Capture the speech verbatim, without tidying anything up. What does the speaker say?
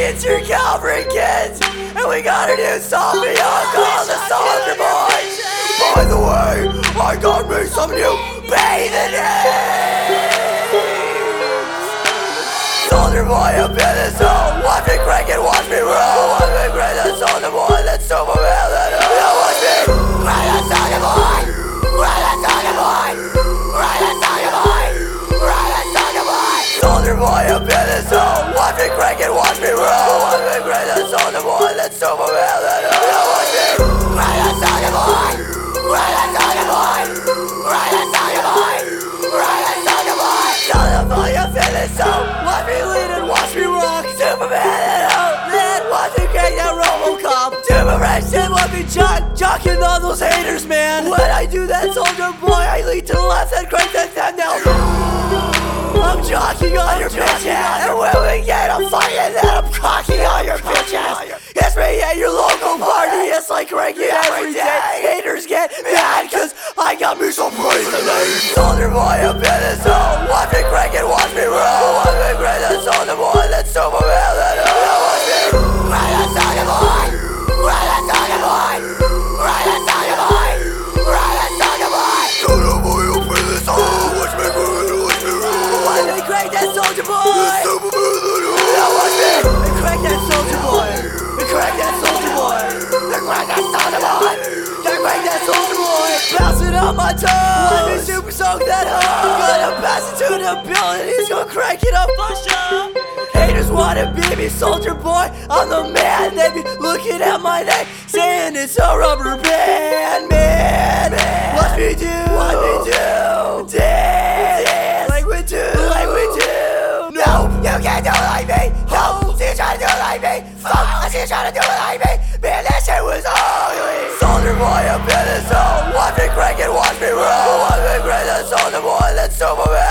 It's your Calvary kids, and we got a new song for y'all called the Soldier Boy. By the way, I got me some new bathing apes. Soldier Boy up in the zone, watch me crank and watch me roll. Watch me crank the Soldier Boy, let's do my man. Now watch me crank the Soldier Boy, crank the Soldier Boy, crank the Soldier Boy, crank the Soldier Boy. Soldier Boy up in the zone, watch me crank and watch me roll. Watch me crank the Soldier Boy, let's do my man. Now watch me crank the Soldier Boy, crank the Soldier Boy, crank the Soldier Boy, crank the Soldier Boy. Soldier Boy up in the zone, watch me lead and watch me rock. Superman and outlet, watch me crank that Robocop. Superman shit, watch me jock, jocking all those haters, man. When I do that, Soldier Boy, I lead to the left and crank that time now. I'm jocking on your bitch ass, and when we get a fight and then I'm cocking on your bitch ass. It's me at your local party, it's like cranking every day. Haters get mad cause I got me some crazy names. Soldier Boy up in the zone, watch me crank and watch me roll. Watch me crank that Soldier Boy, let's do my man. Now watch me crank that Soldier Boy, crank that Soldier Boy, crank that Soldier Boy, crank that Soldier Boy. Soldier Boy up in the zone, watch me crank and watch me roll. Watch me crank that Soldier Boy, now watch me crank that Soldier Boy, crank that Soldier Boy, crank that Soldier Boy, crank that Soldier Boy. Bouncing on my toes, let me super soak that hoe. I'm gonna pass it to the building, he's gonna crank it up my show. Haters wanna be me, Soldier Boy, I'm the man. They be looking at my neck, saying it's a rubber band. Man, man. Watch me do, watch me do, dance, like we do, like we do. No, you can't do it like me. No, see you trying to do it like me. Fuck, I see you trying to do it like me. Man, that shit was ugly. Soldier Boy up in the zone, watch me crank and watch me roll. Watch me crank that Soldier Boy, let's do my man.